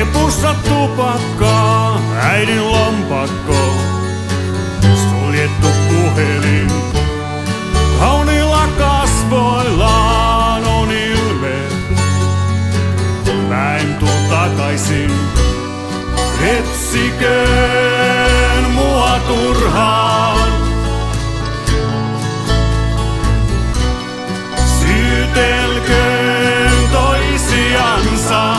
Piipussa tupakkaa, äidin lompakko, suljettu puhelin. Kauniilla kasvoillaan on ilme, mä en tuu takaisin. Etsiköön mua turhaan. Syytelköön toisiansa.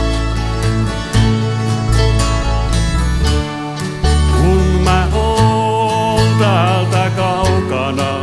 Kun mä oon täältä kaukana,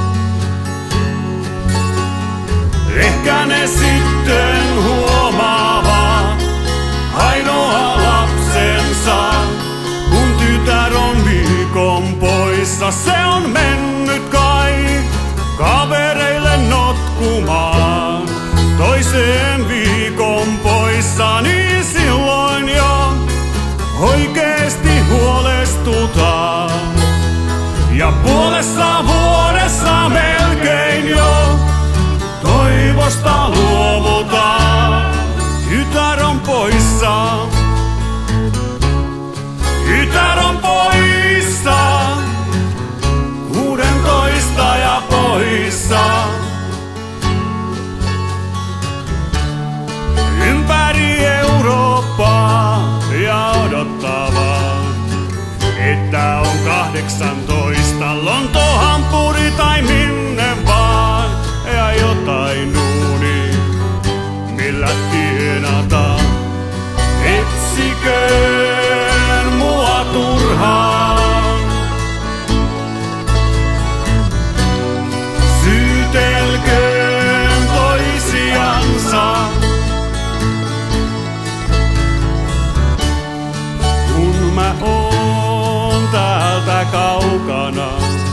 ehkä ne sitten huomaavat ainoa lapsensa. Kun tytär on viikon poissa, se on mennyt kai kavereille notkumaan. Toiseen viikon poissa, niin silloin jo oikeesti huolestutaan. Ja puolessa vuodessa melkein jo toivosta luovutaan. Tytär on poissa. Tytär on poissa. 16 ja poissa. Ympäri Eurooppaa ja odottavaa, että on 18. Lonto, Hampuri tai minne vaan. Ja jotain duuni, millä tienataan. Etsiköön mua turhaan. Syytelköön toisiansa. Kun mä oon täältä kaukana,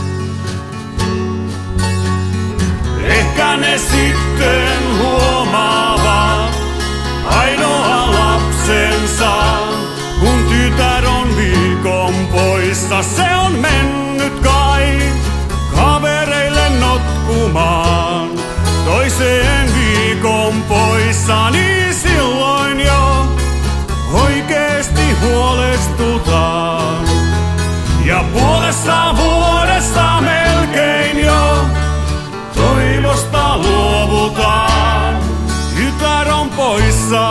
ehkä ne sitten huomaavat ainoa lapsensa. Kun tytär on viikon poissa, se on mennyt kai kavereille notkumaan. Toiseen viikon poissa, niin silloin jo oikeesti huolestutaan. Ja puolessa vuodessa melkein jo toivosta luovutaan. Tytär on poissa.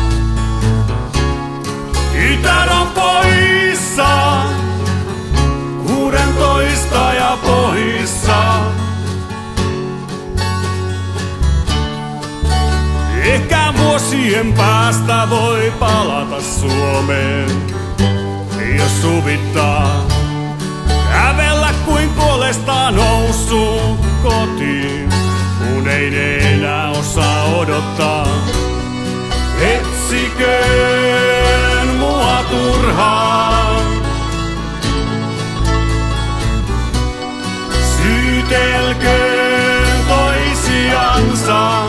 Tytär on poissa. 16 ja poissa. Ehkä vuosien päästä voi palata Suomeen, jos suvittaa. Kävellä kuin kuolesta noussut kotiin, kun ei enää osaa odottaa. Etsiköön mua turhaan. Syytelköön toisiansa.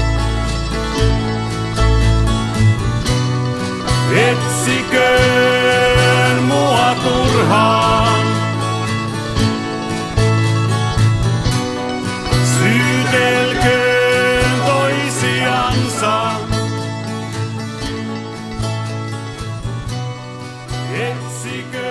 Etsiköön mua turhaan. Syytelköön toisiansa. Etsikö